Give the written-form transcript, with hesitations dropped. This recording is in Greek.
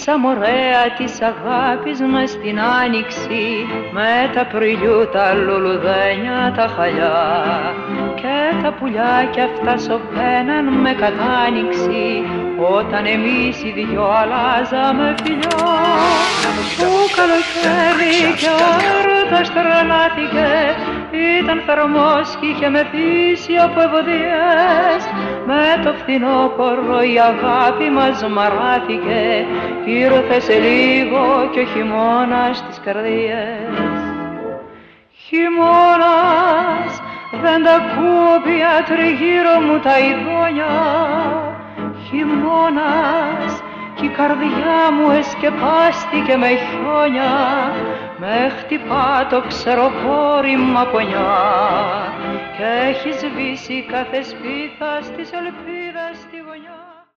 Ζήσαμε ωραία της αγάπης μες στην άνοιξη, με τα πριλιού, τα λουλουδένια, τα χαλιά και τα πουλιά κι αυτά σωπαίναν με κατάνοιξη, όταν εμείς οι δυο αλλάζαμε φιλιά. Το καλοκαίρι και ο έρωτας τρελάθηκε, ήταν θερμός κι είχε μεθύσει από ευωδιές. Με το φθινόπορο η αγάπη μας μαράθηκε, ήρθε σε λίγο κι ο χειμώνας στις καρδιές. Χειμώνας, δεν τα ακούω πια τριγύρω μου τα ειδόνια. Χειμώνας, κι η καρδιά μου εσκεπάστηκε με χιόνια, με χτυπά το ξεροπόρημα πονιά και έχει σβήσει κάθε σπίθα στις ελπίδες στη γωνιά.